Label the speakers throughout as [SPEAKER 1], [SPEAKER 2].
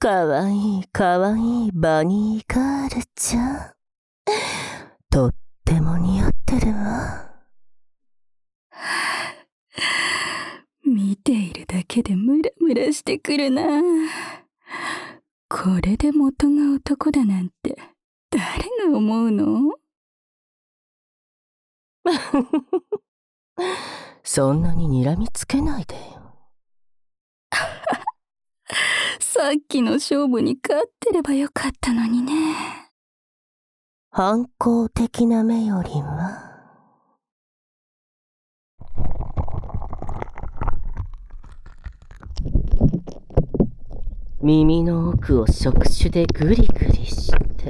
[SPEAKER 1] かわいいかわいいバニーガールちゃん。とっても似合ってるわ。
[SPEAKER 2] 見ているだけでムラムラしてくるな。これで元が男だなんて誰が思うの？
[SPEAKER 1] そんなに睨みつけないでよ。
[SPEAKER 2] さっきの勝負に勝ってればよかったのにね。
[SPEAKER 1] 反抗的な目よりは耳の奥を触手でグリグリして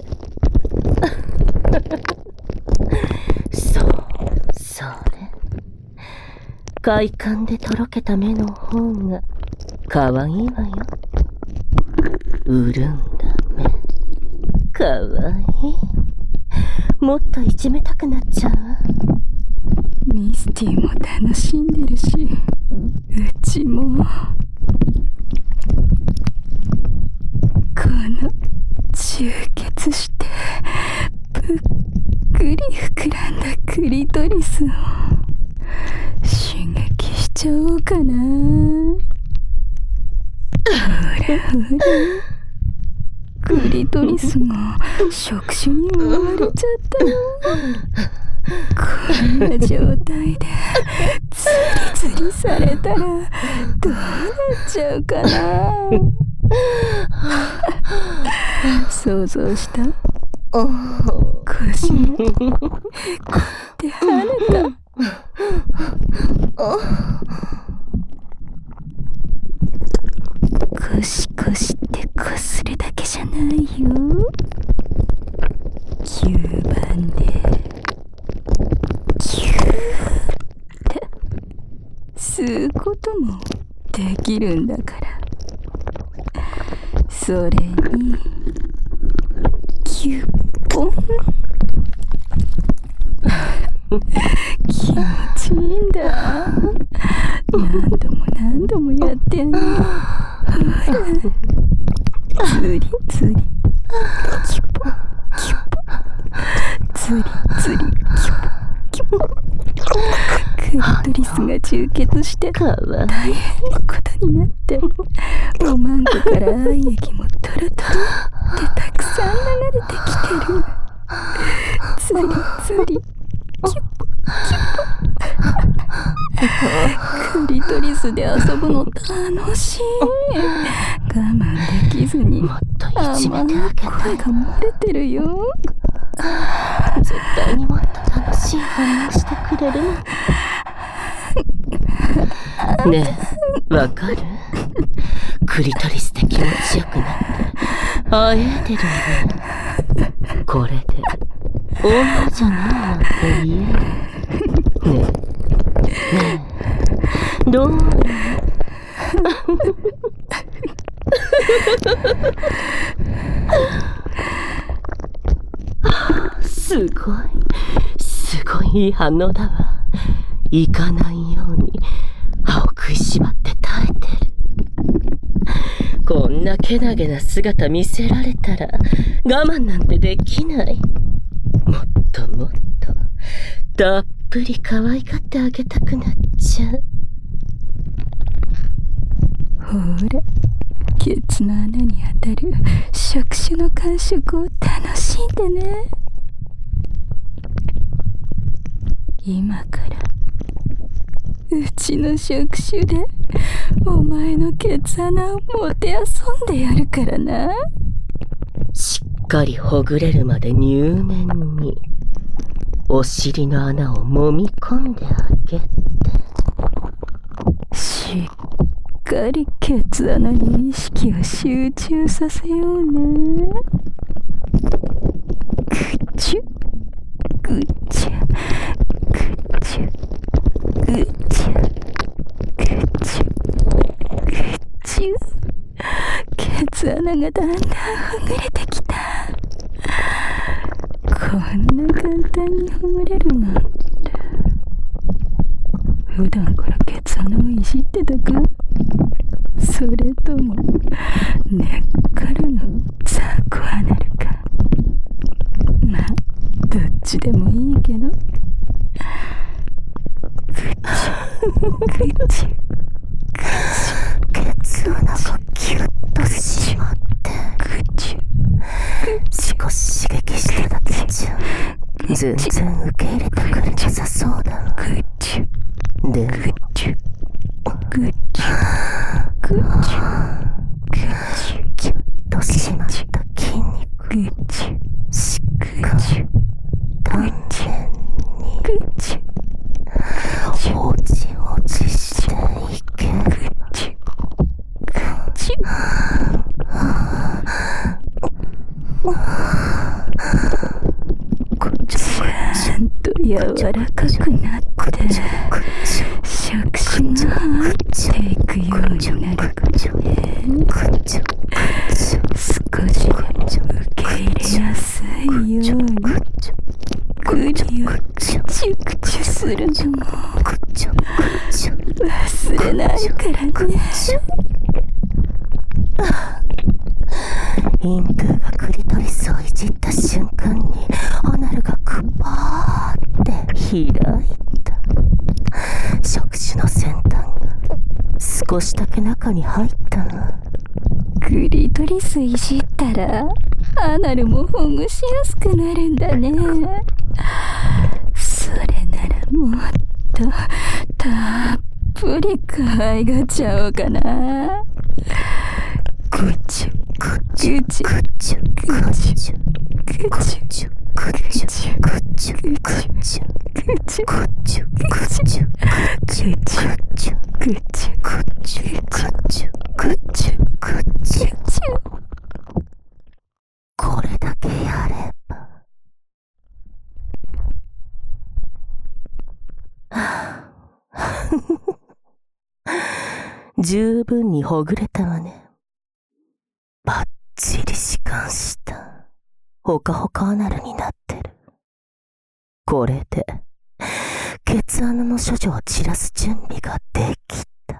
[SPEAKER 1] それ快感でとろけた目の方がかわいいわよ。潤んだ目かわいい。もっといじめたくなっちゃうわ。
[SPEAKER 2] ミスティも楽しんでるし、うちも。この充血してぷっくり膨らんだクリトリスを刺激しちゃおうかな。ほらほら、クリトリスが触手に覆われちゃった。こんな状態でツリツリされたらどうなっちゃうかな。想像した？腰がへこって跳ねた。コシコシってこするだけじゃないよ。吸盤でキューって吸うこともできるんだから。それにキュッポン気持ちいいんだ。何度も何度もやってあげる。ほら、ツリツリキュポキュポ、ツリツリキュポキュポ。クリトリスが充血して大変なことになって、おまんこから愛液もトロトロってたくさん流れてきてる。ツリツリキュポキュポ。クリトリスで遊ぶの楽しい。我慢できずに
[SPEAKER 1] もっといじめてあげたい。
[SPEAKER 2] 声が漏れてるよ。
[SPEAKER 1] 絶対にもっと楽しい反応してくれるのねえ、わかる？クリトリスで気持ちよくなってあえいでるの。これで女じゃないなんて言える？ねえどう？すごいいい反応だわ。行かないように歯を食いしばって耐えてる。こんなけなげな姿見せられたら我慢なんてできない。もっともっとたっぷり可愛がってあげたくなっちゃう。
[SPEAKER 2] ほら、ケツの穴に当たる触手の感触を楽しんでね。今からうちの触手でお前のケツ穴をもてあそんでやるからな。
[SPEAKER 1] しっかりほぐれるまで入念にお尻の穴を揉み込んであげて。
[SPEAKER 2] しっかりケツ穴に意識を集中させようね。ぐちゅぐちゅぐちゅぐちゅぐちゅぐちゅ。ケツ穴がだんだんほぐれてきた。こんな簡単にほぐれるなんて。普段からケツ穴をいじってたか？それとも根っから
[SPEAKER 1] 全然受け入れてくれなさそうだ。でもキュッとしまった筋肉、しっかり丹田に落ちしていけば、
[SPEAKER 2] ちゃんと柔らかくなって触手が入っていくようになるからね。少しでも受け入れやすいように栗をクチュクチュするのも忘れないからね。
[SPEAKER 1] 陰部がクリトリスをいじった瞬間にアナルがクパーって開いた。触手の先端が少しだけ中に入ったな。
[SPEAKER 2] クリトリスいじったらアナルもほぐしやすくなるんだね。それならもっとたっぷり可愛がっちゃおうかな。ぐちゅぐちゅぐちゅぐちゅぐちゅぐちゅぐちゅぐちゅぐちゅぐちゅぐちゅぐちゅぐちゅぐちゅぐちゅぐちゅぐちゅぐちゅぐちゅ。
[SPEAKER 1] これだけやれば。十分にほぐれたわね。バッチリ弛緩した。ほかほかアナルになってる。これでケツ穴の処女を散らす準備ができた。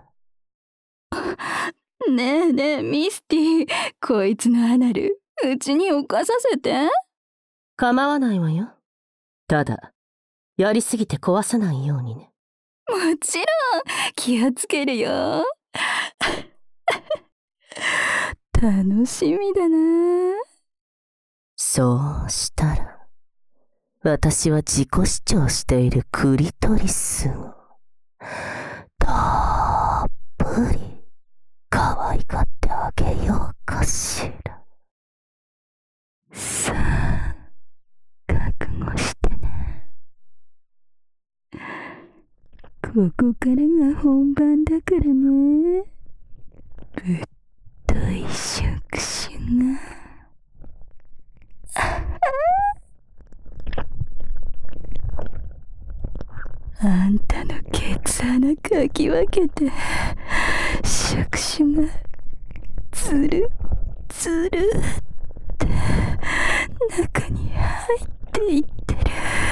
[SPEAKER 2] ねえねえミスティ、こいつのアナルうちに置かさせて。
[SPEAKER 1] 構わないわよ。ただやりすぎて壊さないようにね。
[SPEAKER 2] もちろん気をつけるよ。楽しみだな。
[SPEAKER 1] そうしたら私は自己主張しているクリトリスをたっぷり可愛がってあげようかしら。
[SPEAKER 2] さあ覚悟してね。ここからが本番だからね。ぶっとい触手があんたのケツ穴かき分けて触手がつるつるって中に入っていってる。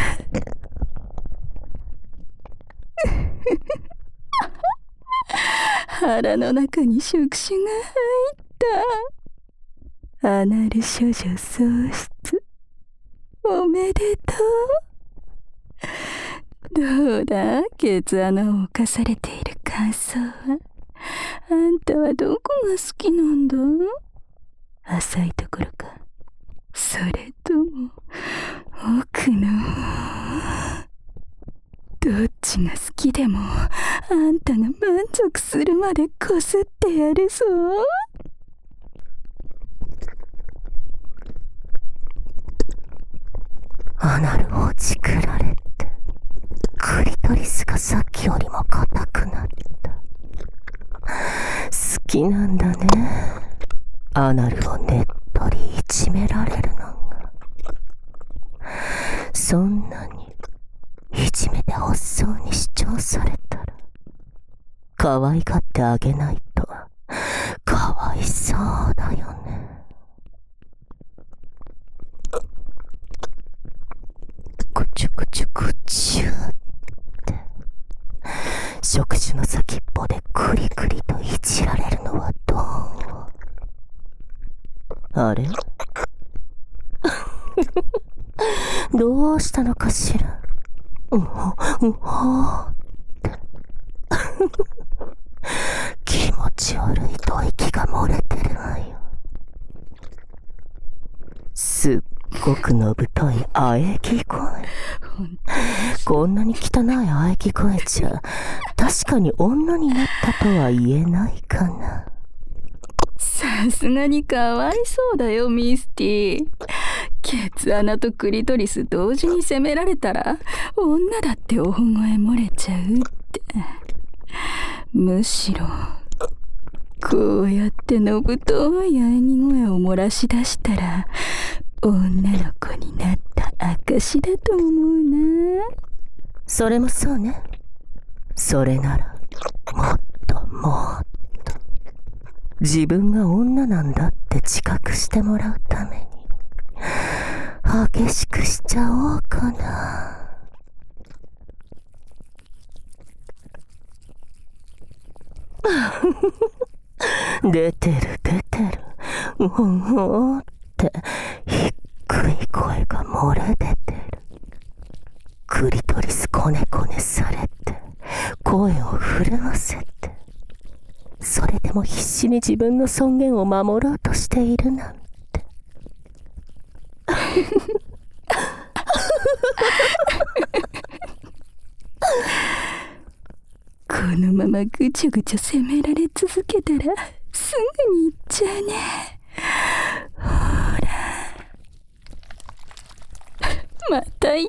[SPEAKER 2] 腹の中に触手が入った。アナル処女喪失おめでとう。どうだ、ケツ穴を侵されている感想は。あんたはどこが好きなんだ？浅いところか、それとも奥の方？どっちが好きでもあんたが満足するまでこすってやるぞ。
[SPEAKER 1] アナルをチクられてクリトリスがさっきよりも硬くなった。好きなんだね、アナルをねっとりいじめられるのが。そんなにいじめて欲しそうに主張されたら可愛がってあげないとかわいそうだよね。ぐちゅぐちゅぐちゅって触手の先っぽでクリクリといじられるのはどう？あれどうしたのかしら。うほって気持ち悪い吐息が漏れてるわよ。すっごくのぶとい喘ぎ声。こんなに汚い喘ぎ声じゃ、確かに女になったとは言えないかな。
[SPEAKER 2] さすがにかわいそうだよ、ミスティ。ケツ穴とクリトリス同時に責められたら、女だって大声漏れちゃうって。むしろ、こうやってのぶとい喘ぎ声を漏らし出したら、女の子になった証だと思うな。
[SPEAKER 1] それもそうね。それなら、もっともっと、自分が女なんだって自覚してもらうために、激しくしちゃおうかな。出てる出てる。おーって低い声が漏れ出てる。クリトリスコネコネされて、声を震わせて、それでも必死に自分の尊厳を守ろうとしているなんて。
[SPEAKER 2] このままぐちょぐちょ責められ続けたらすぐに行っちゃうね。ほら、また言った。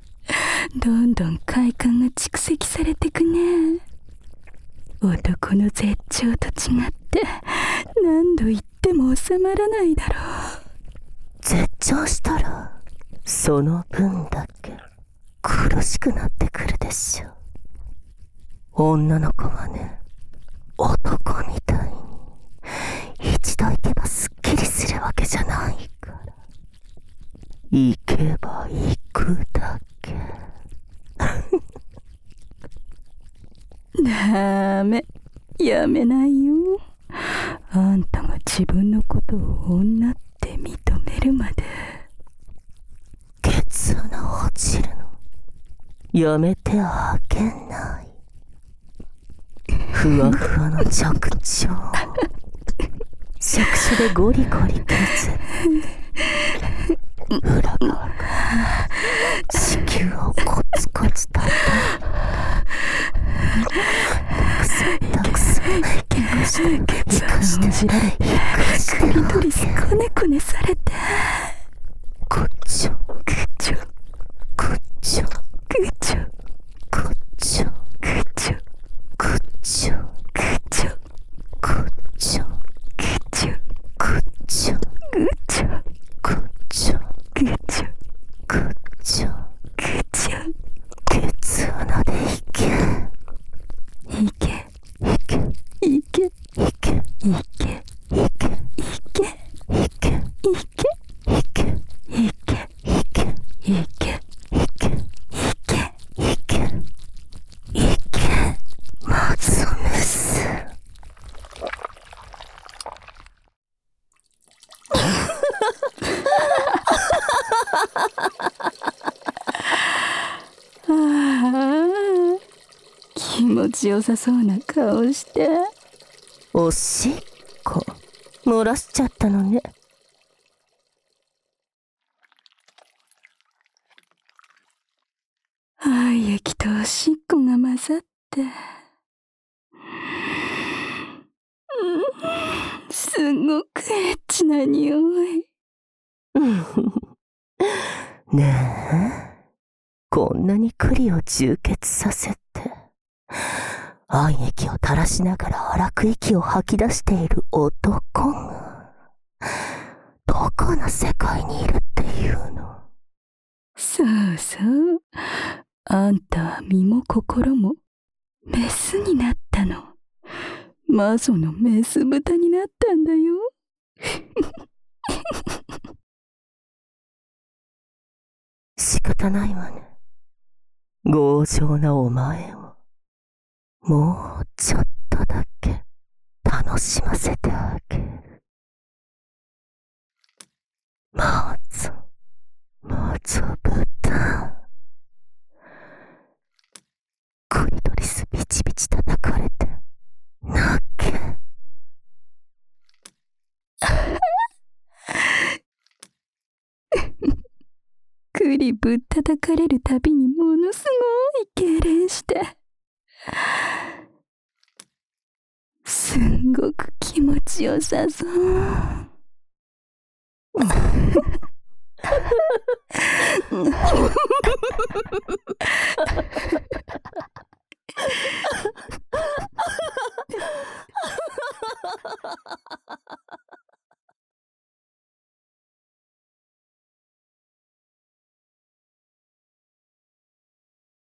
[SPEAKER 2] どんどん快感が蓄積されてくね。男の絶頂と違って何度言っても収まらないだろう。
[SPEAKER 1] 絶頂したらその分だけ苦しくなってくるでしょう。女の子はね、男みたいに一度行けばすっきりするわけじゃないから、行けば行くだけ。
[SPEAKER 2] ダメ、やめないよ。あんたが自分のことを女って認めるまで。
[SPEAKER 1] ケツ穴落ちるのやめてあげない。ふわふわの直腸、触手でゴリゴリ削って裏側から子宮をコツコツ叩いて、たくさんケガしてケツ穴をじられ、
[SPEAKER 2] クリトリスコネコネされて、
[SPEAKER 1] こっちょ
[SPEAKER 2] ぐちょ
[SPEAKER 1] こっちょ
[SPEAKER 2] ぐちょ
[SPEAKER 1] こっちょ
[SPEAKER 2] ぐちょ
[SPEAKER 1] こっちょ
[SPEAKER 2] ぐちょ
[SPEAKER 1] こっちょ
[SPEAKER 2] ぐちょ
[SPEAKER 1] こっちょ
[SPEAKER 2] ぐちょ
[SPEAKER 1] こっちょ
[SPEAKER 2] ぐちょ
[SPEAKER 1] こっちょ
[SPEAKER 2] ぐちょ。
[SPEAKER 1] ケツ穴でいけ
[SPEAKER 2] いけ
[SPEAKER 1] いけ
[SPEAKER 2] いけ
[SPEAKER 1] いけ
[SPEAKER 2] いけ
[SPEAKER 1] いけ
[SPEAKER 2] いけ
[SPEAKER 1] いけ
[SPEAKER 2] いけ
[SPEAKER 1] いけ
[SPEAKER 2] いけ
[SPEAKER 1] いけ
[SPEAKER 2] いけ
[SPEAKER 1] いけ
[SPEAKER 2] いけ
[SPEAKER 1] いけいけまずめす。
[SPEAKER 2] ああ、気持ちよさそうな顔して。
[SPEAKER 1] おしっこ漏らしちゃったのね。
[SPEAKER 2] 愛液とおしっこが混ざって、すごくエッチな匂い。
[SPEAKER 1] ねえ、こんなに栗を充血させて、愛液を垂らしながら荒く息を吐き出している男が、どこの世界にいるっていうの？
[SPEAKER 2] そうそう。あんたは身も心もメスになったの。魔女のメス豚になったんだよ。
[SPEAKER 1] 仕方ないわね。強情なお前を、もうちょっとだけ楽しませてあげる。魔女豚。クリトリスビチビチ叩かれて泣け。
[SPEAKER 2] 指ぶったたかれるたびにものすごい痙攣して、すんごく気持ちよさそう。